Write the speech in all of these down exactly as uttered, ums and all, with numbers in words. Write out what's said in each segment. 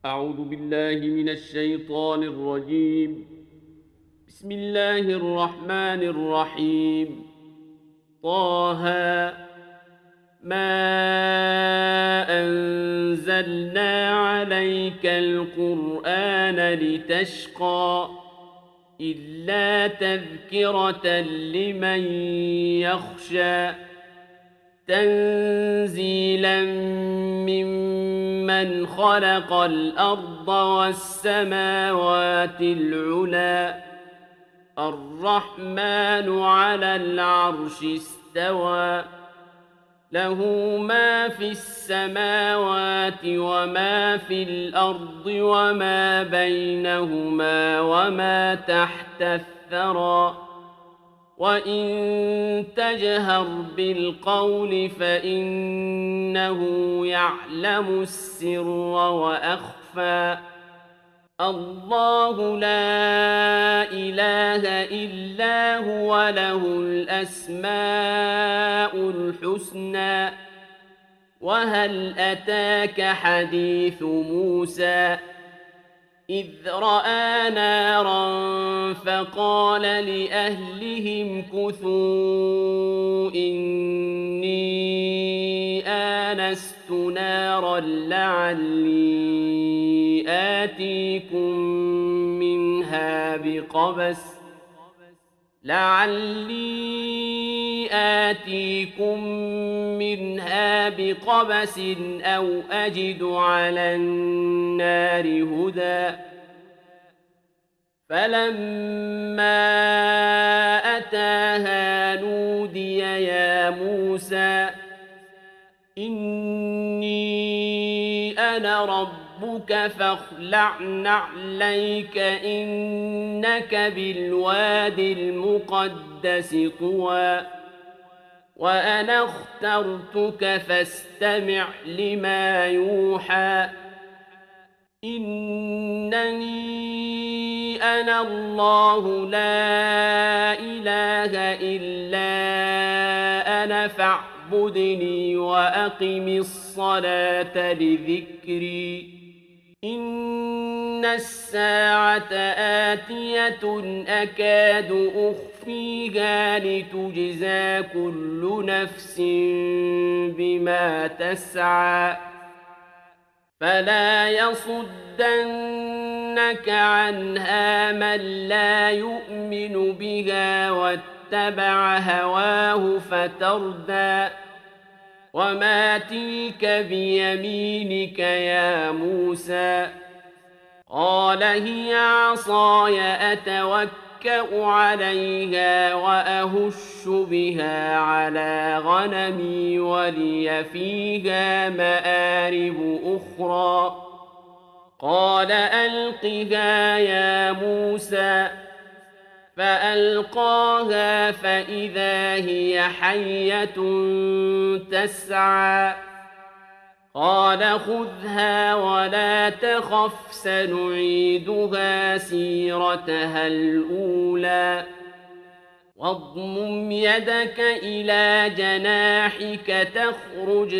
أعوذ بالله من الشيطان الرجيم. بسم الله الرحمن الرحيم. طه ما أنزلنا عليك القرآن لتشقى إلا تذكرة لمن يخشى تنزيلا ممن خلق الأرض والسماوات العلى الرحمن على العرش استوى له ما في السماوات وما في الأرض وما بينهما وما تحت الثرى وإن تجهر بالقول فإنه يعلم السر وأخفى الله لا إله إلا هو له الأسماء الحسنى وهل أتاك حديث موسى إذ رأى نارا فقال لأهلهم كثوا إني آنست نارا لعلي آتيكم منها بقبس لعلي آتيكم منها بقبس أو أجد على النار هدى فلما أتاها نودي يا موسى إني أنا ربك فاخلع نعليك إنك بالواد المقدس طوى وأنا اخترتك فاستمع لما يوحى إنني أنا الله لا إله إلا أنا فاعبدني وأقم الصلاة لذكري إن الساعة آتية أكاد أخفيها لتجزى كل نفس بما تسعى فلا يصدنك عنها من لا يؤمن بها واتبع هواه فتردى وما تلك بيمينك يا موسى قال هي عصاي أتوكأ عليها وأهش بها على غنمي ولي فيها مآرب أخرى قال ألقها يا موسى فألقاها فإذا هي حية تسعى قال خذها ولا تخف سنعيدها سيرتها الأولى واضمم يدك إلى جناحك تخرج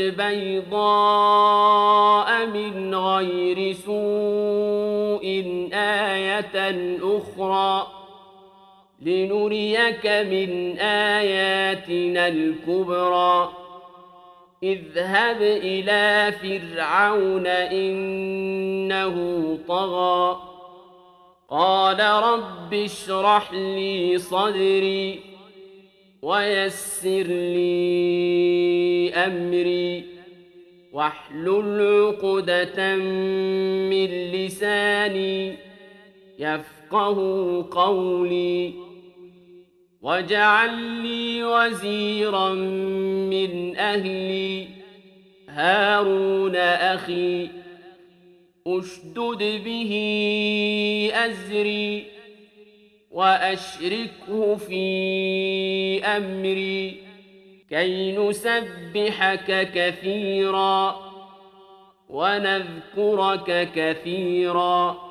بيضاء من غير سوء آية أخرى لنريك من آياتنا الكبرى اذهب إلى فرعون إنه طغى قال رب اشرح لي صدري ويسر لي أمري واحلل عقدة من لساني يفقه قولي واجعل لي وزيرا من أهلي هارون أخي أشدد به أزري وأشركه في أمري كي نسبحك كثيرا ونذكرك كثيرا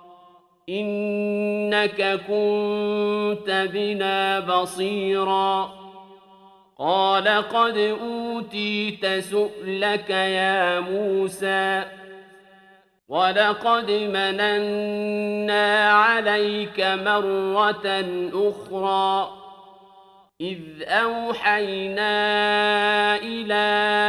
إنك كنت بنا بصيرا قال قد أوتيت سؤلك يا موسى ولقد مننا عليك مرة أخرى إذ أوحينا إلى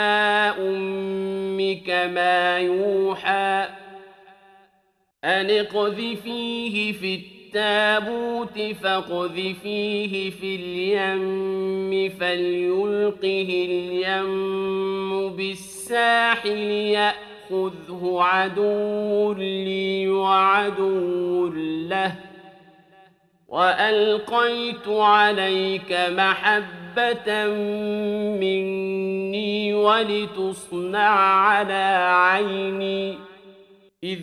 أمك ما يوحى أن اقذفيه في التابوت فاقذفيه في اليم فليلقه اليم بالساحل يأخذه عدو لي وعدو له وألقيت عليك محبة مني ولتصنع على عيني إذ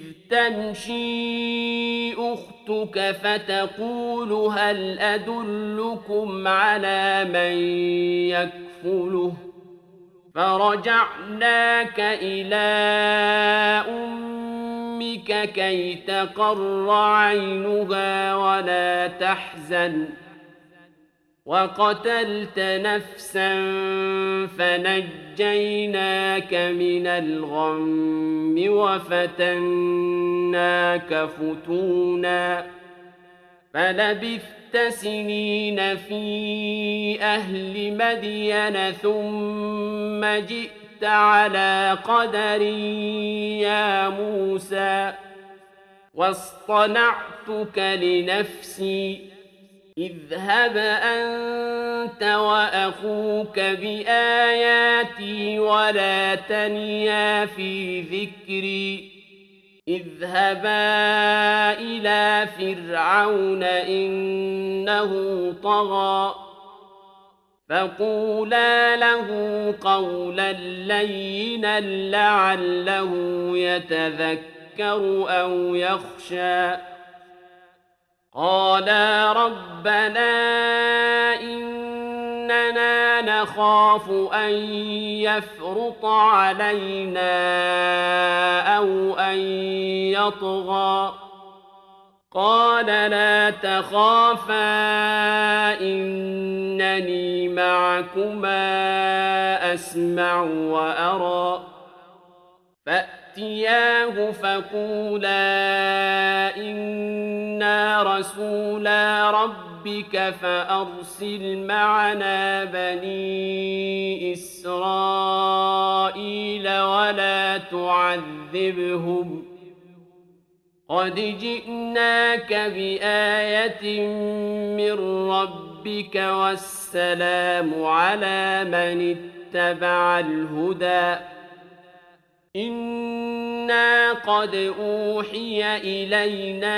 تمشي أختك فتقول هل أدلكم على من يكفله فرجعناك إلى أمك كي تقر عينها ولا تحزن وقتلت نفسا فنجيناك من الغم وفتناك فتونا فلبثت سنين في أهل مدين ثم جئت على قدر يا موسى واصطنعتك لنفسي اذهب أنت وأخوك بآياتي ولا تنيا في ذكري اذهبا إلى فرعون إنه طغى فقولا له قولا لينا لعله يتذكر أو يخشى قالا ربنا إننا نخاف أن يفرط علينا أو أن يطغى قال لا تخافا إنني معكما أسمع وأرى فأتياه فقولا إنا رسولا ربك فأرسل معنا بني إسرائيل ولا تعذبهم قد جئناك بآية من ربك والسلام على من اتبع الهدى إنا قد أوحي إلينا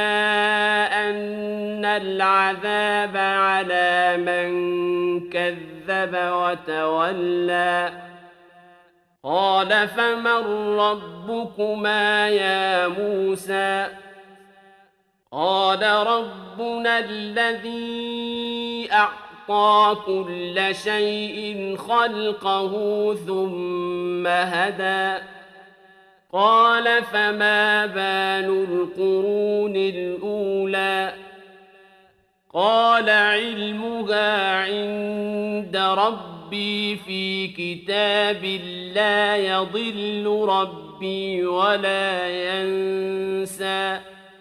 أن العذاب على من كذب وتولى قال فمن ربكما يا موسى قال ربنا الذي أعطى كل شيء خلقه ثم هدى قال فما بال القرون الأولى قال علمها عند ربي في كتاب لا يضل ربي ولا ينسى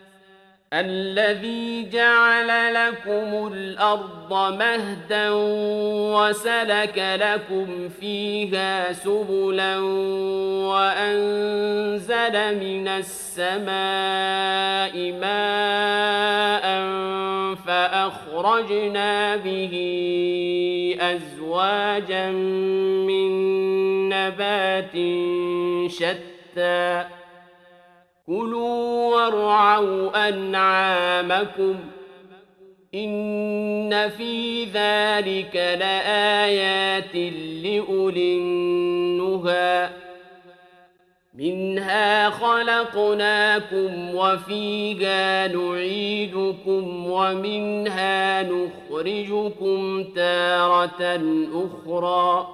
الذي جعل لكم الأرض مهدا وسلك لكم فيها سبلا وأنزل من السماء ماء فأخرجنا به أزواجا من نبات شتى كلوا وارعوا أنعامكم إن في ذلك لآيات لأولي النهى منها خلقناكم وفيها نعيدكم ومنها نخرجكم تارة أخرى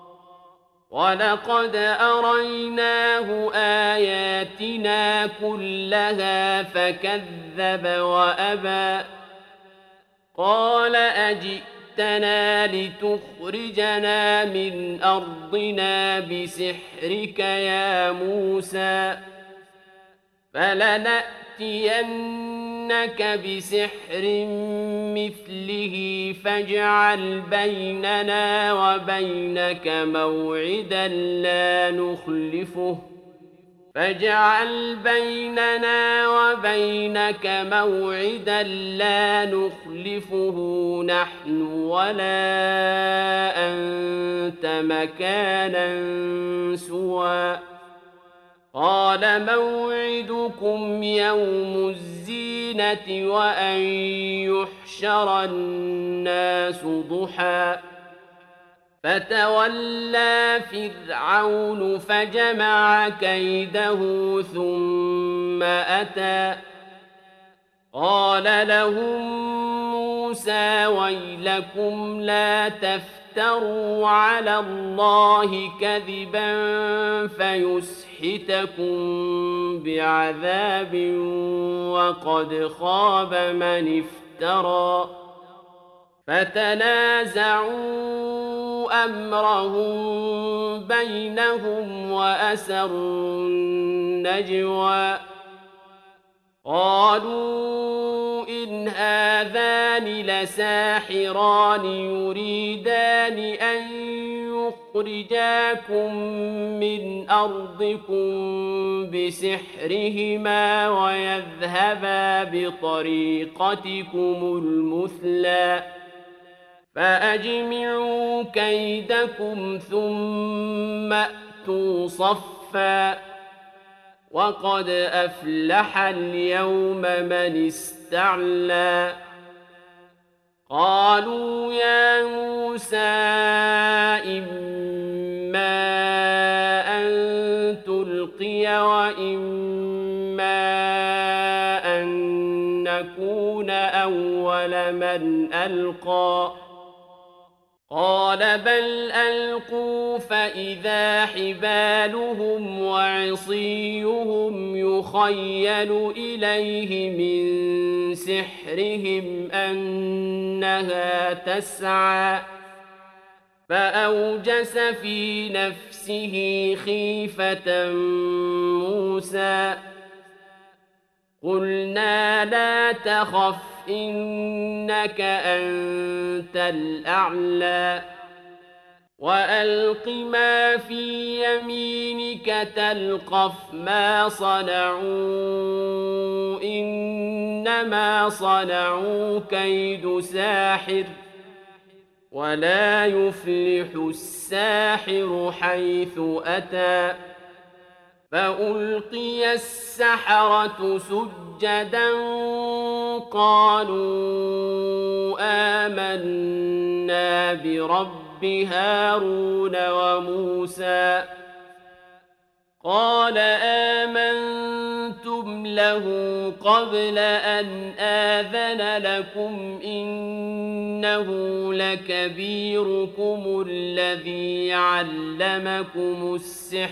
ولقد أريناه آياتنا كلها فكذب وأبى قال أجئتنا لتخرجنا من أرضنا بسحرك يا موسى فلنأتينك بسحر مثله فاجعل بيننا وبينك موعدا لا نخلفه فاجعل بيننا وبينك موعدا لا نخلفه نحن ولا أنت مكانا سوى قال موعدكم يوم الزينة وأن يحشر الناس ضحى فتولى فرعون فجمع كيده ثم أتى قال لهم موسى ويلكم لا تفتروا على الله كذبا فيسحتكم بعذاب وقد خاب من افترى فتنازعوا أمرهم بينهم وأسروا النجوى قالوا إن هذان لساحران يريدان أن يخرجاكم من أرضكم بسحرهما ويذهبا بطريقتكم المثلى فأجمعوا كيدكم ثم أتوا صفا وقد أفلح اليوم من استعلى قالوا يا موسى إما أن تلقي وإما أن نكون أول من ألقى قال بل ألقوا فإذا حبالهم وعصيهم يخيل إليه من سحرهم أنها تسعى فأوجس في نفسه خيفة موسى قلنا لا تخف إنك أنت الأعلى وألق ما في يمينك تلقف ما صنعوا إنما صنعوا كيد ساحر ولا يفلح الساحر حيث أتى فألقي السحرة سجدا قالوا آمنا برب هارون وموسى قال آمنتم له قبل أن آذن لكم إنه لكبيركم الذي علمكم السحر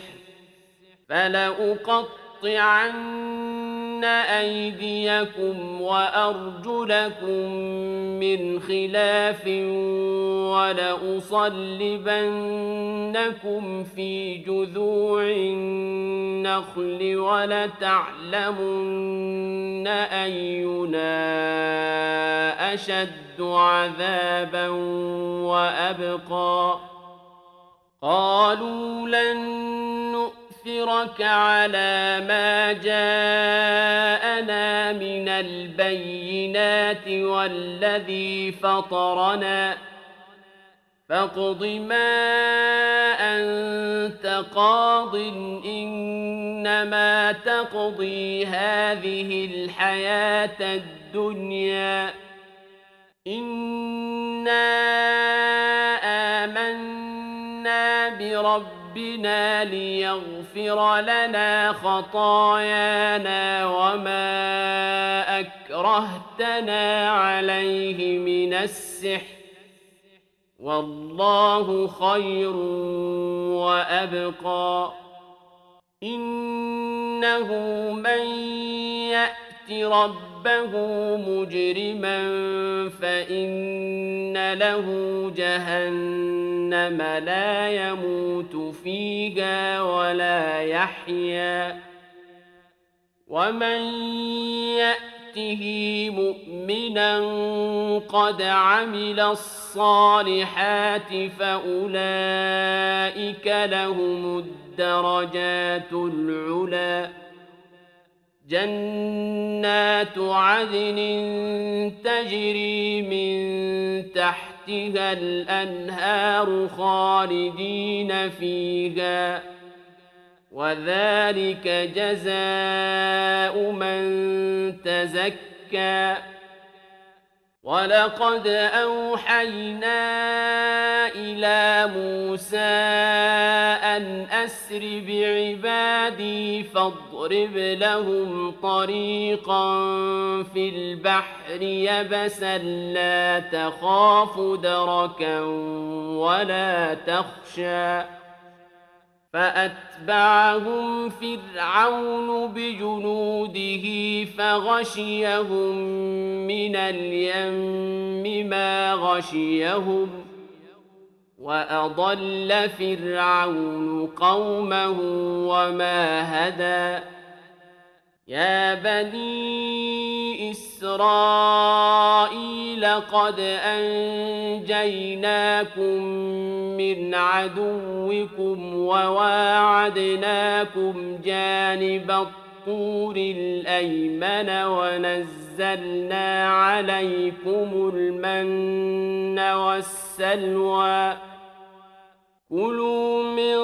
فلأقطعن أيديكم وأرجلكم من خلاف ولأصلبنكم في جذوع النخل ولتعلمن أينا أشد عذابا وأبقى قالوا لن نؤثرك على ما جاءنا من البينات والذي فطرنا فاقض ما أنت قاض إنما تقضي هذه الحياة الدنيا إنا آمنا بربنا ليغفر لنا خطايانا وما أكرهتنا عليه من السحر والله خير وأبقى إنه من يأت ربه مجرما فإن له جهنم لا يموت فيها ولا يحيا ومن يأته مؤمنا قد عمل الصالحات فأولئك لهم الدرجات العلى جنات عدن تجري من تحتها الأنهار خالدين فيها وذلك جزاء من تزكى ولقد أوحينا إلى موسى أن أسر بعبادي فاضرب لهم طريقا في البحر يبسا لا تخاف دركا ولا تخشى فأتبعهم فرعون بجنوده فغشيهم من اليم ما غشيهم وأضل فرعون قومه وما هدى يا بني إسرائيل قد أنجيناكم من عدوكم وواعدناكم جانب الطور الأيمن ونزلنا عليكم المن والسلوى كلوا من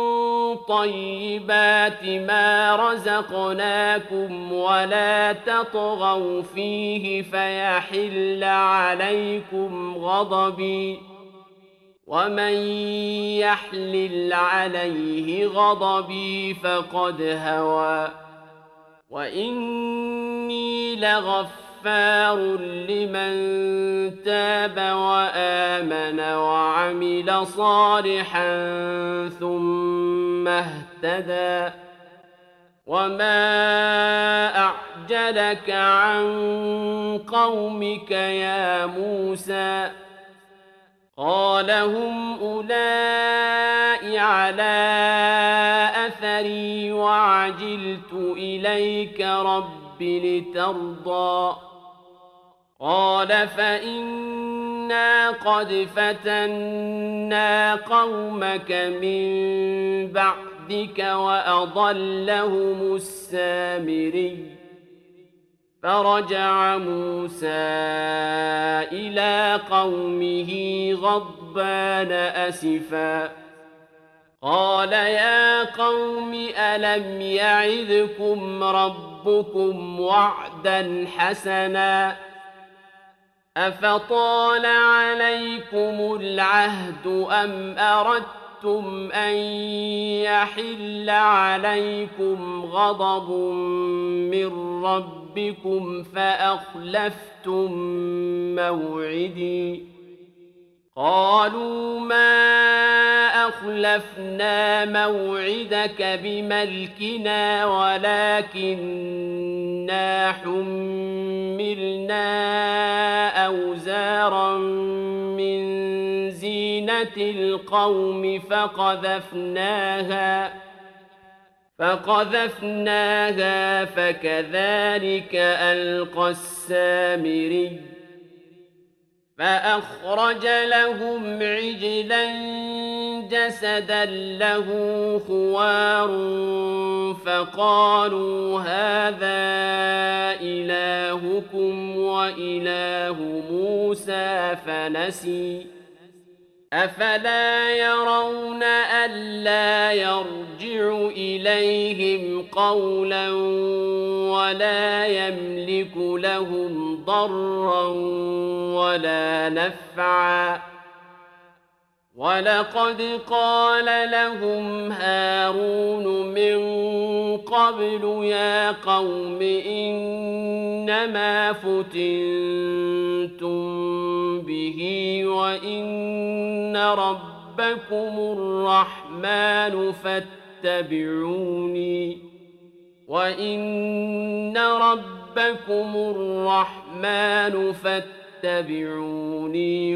طيبات ما رزقناكم ولا تطغوا فيه فيحل عليكم غضبي ومن يحلل عليه غضبي فقد هوى وإني لغفار لمن تاب وآمن وعمل صالحا ثم اهتدى وما أعجلك عن قومك يا موسى قال هم أولئك على أثري وعجلت إليك رب لترضى قال فإنا قد فتنا قومك من بعدك وأضلهم السامري فرجع موسى إلى قومه غضبان أسفا قال يا قوم ألم يعظكم ربكم وعدا حسنا أفطال عليكم العهد أم أردتم أن يحل عليكم غضب من ربكم فأخلفتم موعدي قالوا ما أخلفنا موعدك بملكنا ولكننا حملنا أوزارا من زينة القوم فقذفناها فقذفناها فكذلك ألقى السامري فأخرج لهم عجلا جسدا له خوار فقالوا هذا إلهكم وإله موسى فنسي أفلا يرون ألا يرجع إليهم قولا ولا يملك لهم ضرا ولا نفعا ولقد قال لهم هارون من قبل يا قوم إنما فتنتم به وإن ربكم الرحمن فاتبعوني وإن ربكم الرحمن فاتبعوني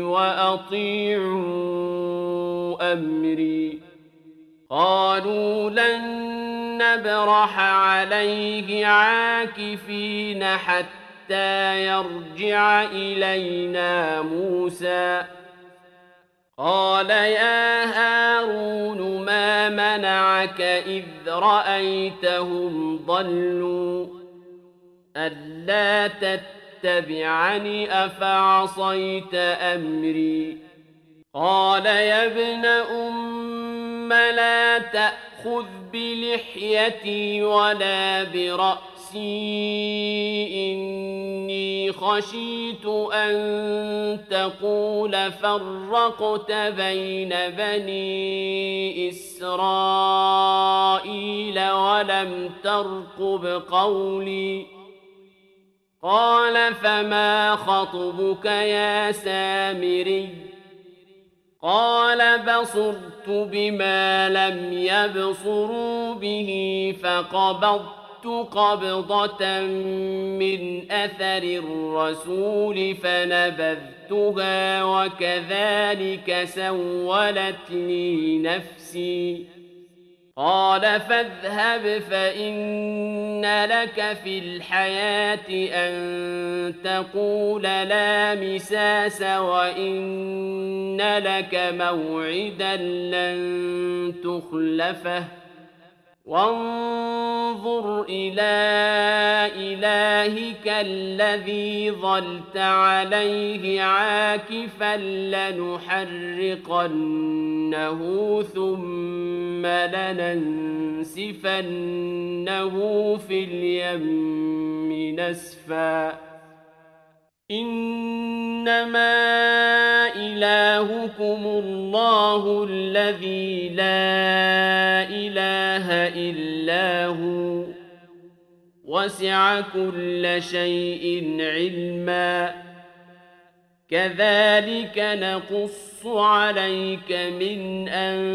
وأطيعوا أمري قالوا لن نبرح عليه عاكفين حتى يرجع إلينا موسى. قال يا هارون ما منعك إذ رأيتهم ضلوا ألا تتبعني أفعصيت أمري. قال يا ابن أم لا تأخذ بلحيتي ولا برأسي إني خشيت أن تقول فرقت بين بني إسرائيل ولم ترقب قولي. قال فما خطبك يا سامري؟ قال بصرت بما لم يبصروا به فقبضت قبضة من أثر الرسول فنبذتها وكذلك سولت لي نفسي. قال فاذهب فإن لك في الحياة أن تقول لا مساس وإن لك موعدا لن تخلفه وانظر إلى إلهك الذي ظلت عليه عاكفا لنحرقنه ثم لننسفنه في اليم نسفا. إنما إلهكم الله الذي لا إله إلا هو وسع كل شيء علما. كذلك نقص عليك من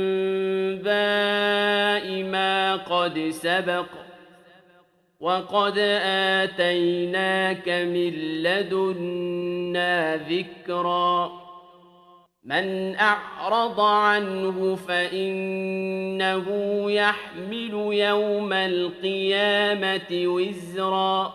أنباء ما قد سبق وقد آتيناك من لدنا ذكرا. من أعرض عنه فإنه يحمل يوم القيامة وزرا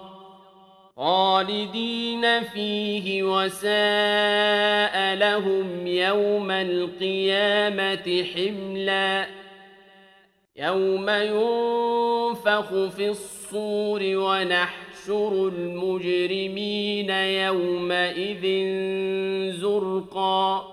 خالدين فيه وساء لهم يوم القيامة حملا. يوم ينفخ في الصور ونحشر المجرمين يومئذ زرقا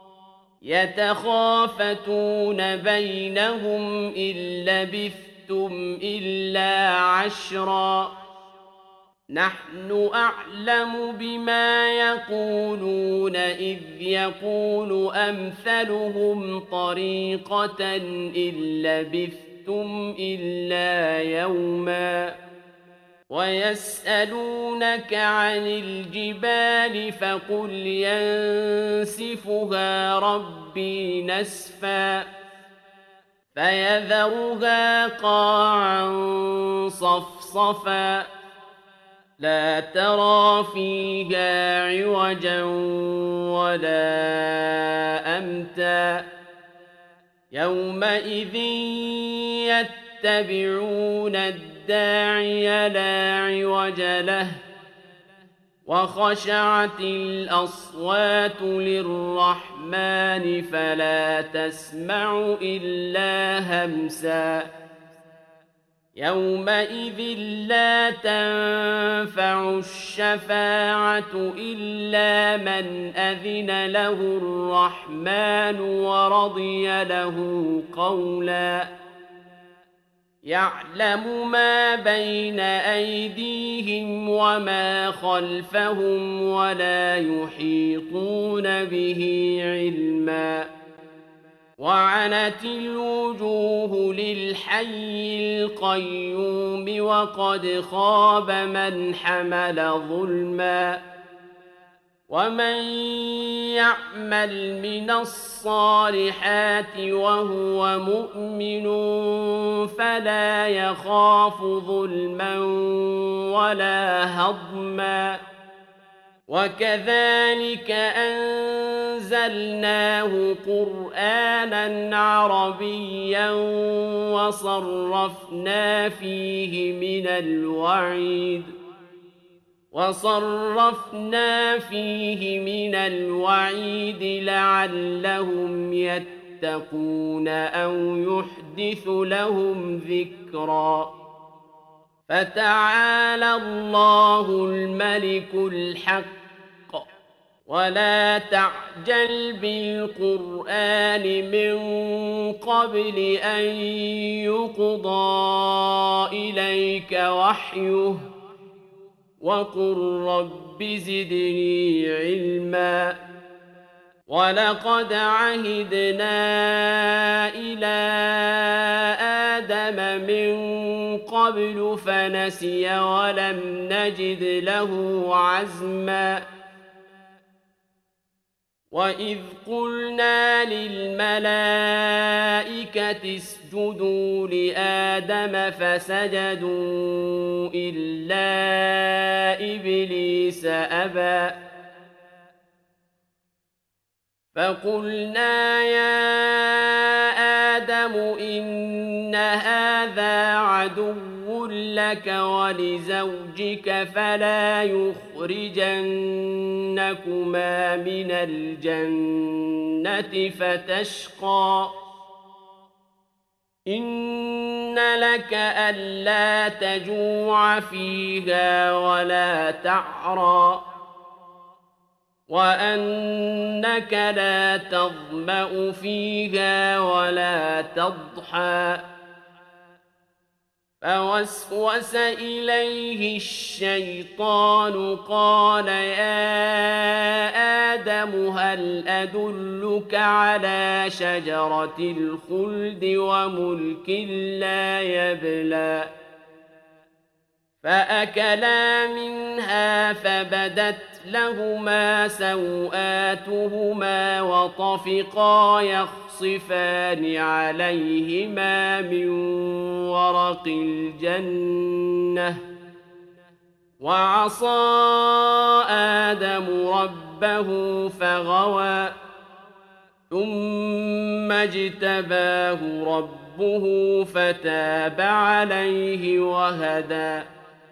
يتخافتون بينهم إن لبثتم إلا عشرا نحن أعلم بما يقولون إذ يقول أمثلهم طريقة إن لبثتم إلا يوما. ويسألونك عن الجبال فقل ينسفها ربي نسفا فيذرها قاعا صفصفا لا ترى فيها عوجا ولا أمتا. يومئذ يتبعون الداعي لا عوج له وخشعت الأصوات للرحمن فلا تسمع إلا همسا. يومئذ لا تنفع الشفاعة إلا من أذن له الرحمن ورضي له قولا. يعلم ما بين أيديهم وما خلفهم ولا يحيطون به علما. وعنت الوجوه للحي القيوم وقد خاب من حمل ظلما. ومن يعمل من الصالحات وهو مؤمن فلا يخاف ظلما ولا هضما وكذلك أنزلناه قرآنا عربيا وصرفنا فيه من الوعيد وصرفنا فيه من الوعيد لعلهم يتقون أو يحدث لهم ذكرا فتعالى الله الملك الحق ولا تعجل بالقرآن من قبل أن يقضى إليك وحيه وقل رب زدني علما ولقد عهدنا إلى آدم من قبل فنسي ولم نجد له عزما وإذ قلنا للملائكة اسجدوا لآدم فسجدوا إلا إبليس أبى فقلنا يا آدم إن هذا عدو لك ولزوجك فلا يخرجنكما من الجنة فتشقى إن لك ألا تجوع فيها ولا تعرى وأنك لا تظمأ فيها ولا تضحى فوسوس إليه الشيطان قال يا آدم هل أدلك على شجرة الخلد وملك لا يبلى فأكلا منها فبدت لهما سوآتهما وطفقا يخصفان عليهما من ورق الجنة وعصى آدم ربه فغوى ثم اجتباه ربه فتاب عليه وهدى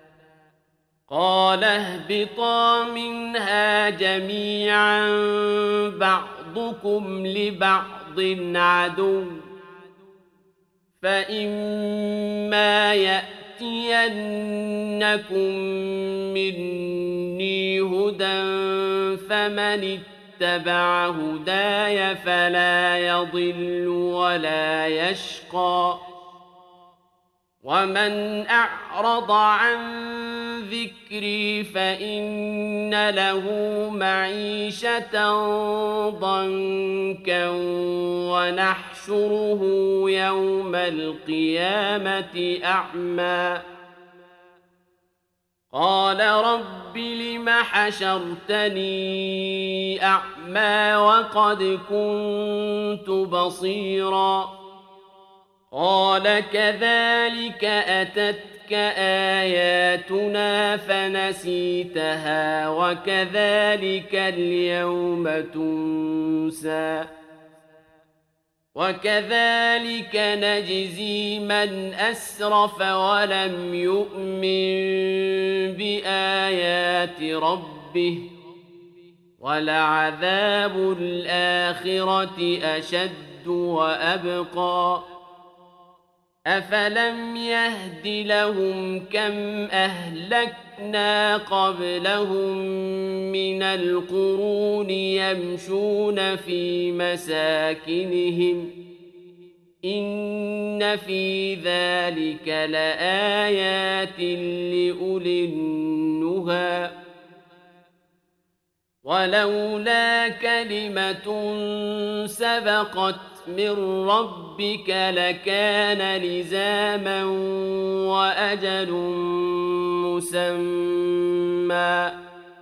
قال اهبطا منها جميعا بعضكم لبعض عدو فإما يأتينكم مني هدى فمن اتبع هداي فلا يضل ولا يشقى ومن أعرض عن ذكري فإن له معيشة ضنكا ونحشره يوم القيامة أعمى قال رب لم حشرتني أعمى وقد كنت بصيرا قال كذلك أتتك آياتنا فنسيتها وكذلك اليوم تنسى وكذلك نجزي من أسرف ولم يؤمن بآيات ربه ولعذاب الآخرة أشد وأبقى أفلم يهد لهم كم أهلكنا قبلهم من القرون يمشون في مساكنهم إن في ذلك لآيات لأولي النهى ولولا كلمة سبقت من ربك لكان لزاما وأجل مسمى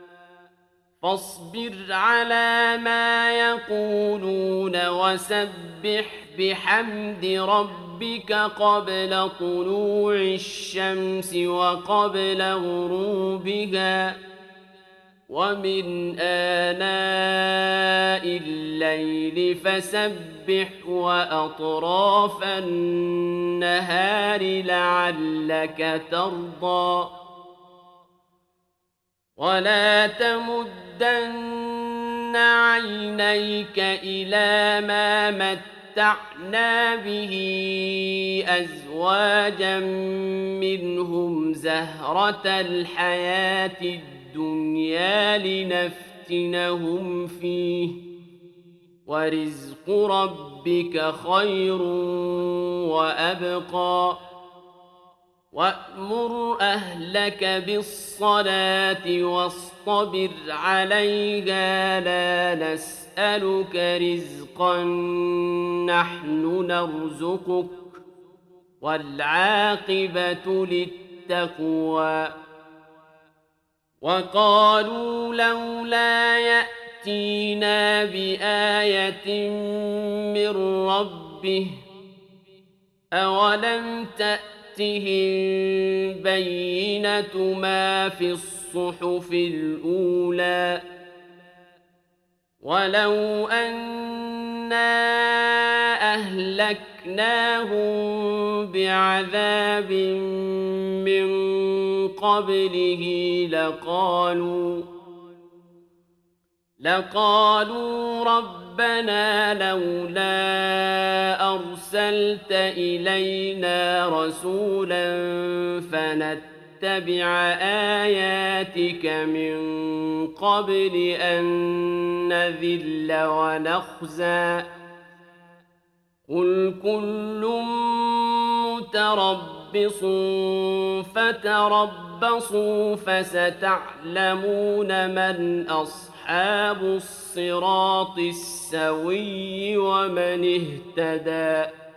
فاصبر على ما يقولون وسبح بحمد ربك قبل طلوع الشمس وقبل غروبها ومن آناء الليل فسبح وأطراف النهار لعلك ترضى ولا تمدن عينيك إلى ما متعنا به أزواجا منهم زهرة الحياة الدنيا لنفتنهم فيه ورزق ربك خير وأبقى وأمر أهلك بالصلاة واصطبر عليها لا نسألك رزقا نحن نرزقك والعاقبة للتقوى وقالوا لولا يأتينا بآية من ربه أولم تأتهم بينة ما في الصحف الأولى ولو أنا أهلكناهم بعذاب من قبله لقالوا لقالوا ربنا لولا أرسلت إلينا رسولا فنتبع آياتك من قبل أن نذل ونخزى قل كل متربص فتربصوا فستعلمون من أصحاب الصراط السوي ومن اهتدى